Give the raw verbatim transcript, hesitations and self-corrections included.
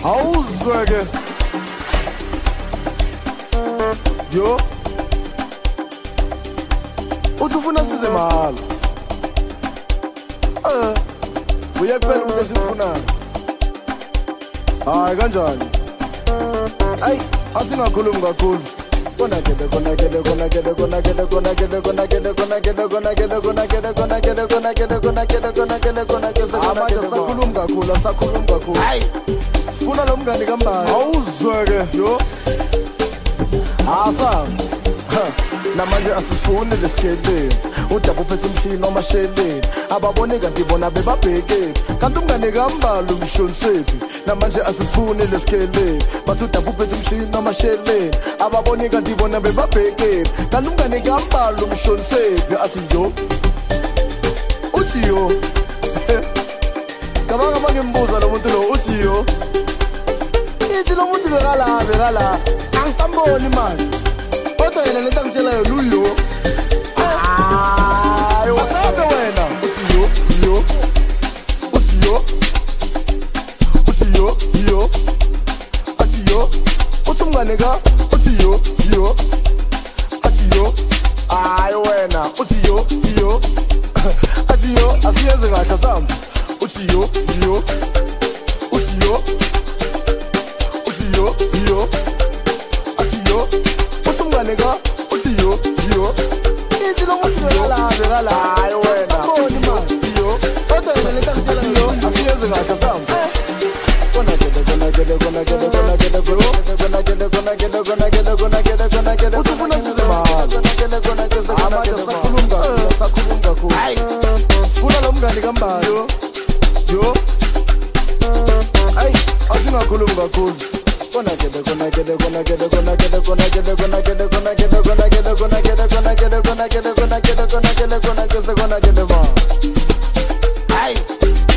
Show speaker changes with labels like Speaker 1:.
Speaker 1: awuzweke yo uthi ufuna size mahala eh uya kuphela umuntu esimfunayo hayi kanjani ay asingakhulumi kakhulu kona kede kona kede kona kede kona kede kona kede kona kede kona kede kona kede kona kede kona kede kona kede kona kede kona kede kona kede amanje sakhulumi kakhulu sakhulumi kakhulu hayi sifuna lo mngani kambani awuzweke yo asa namanje asifuni lesikheleni udaba uphethe umshini omasheleni ababone kanti bona bebabheke kanti umngane kambalo umshonsephi namanje asifuni lesikheleni bathi udaba uphethe umshini omasheleni ababone kanti bona bebabheke kanti umngane kambalo umshonsephi athi yo uthi yo kabanga mangembuza lo muntu lo uthi yo ithi lo muntu bekala bekala angisamboni manje kodwa yena lento ngitshelayo luyo ayo wasabe wena uthi yo yo uthi yo uthi yo yo athi yo uthi mngane ka uthi yo yo athi yo ayo wena uthi yo yo athi yo asiyeze kahle sami uthi yo yo uthi yo uthi yo yo athi yo uthi mngane ka uthi yo yo ithi lo muntu bekala bekala hayi wena uthi yo yo kodwa yena lento ngitshela yo asiyeze kahle sami kona kede kona kede kona kede kona kede kona kede kona kede kona kede kona kede kona kede uthi ufuna size mahala kona kede kona kede amanje sakhuluma sakhuluma kakhulu hayi sifuna lo mngani kambani yo yo ay asingakhulumi kakhulu kona kede kona kede kona kede kona kede kona kede kona kede kona kede kona kede kona kede kona kede kona kede kona kede kona kede kona kede kona kede ma ay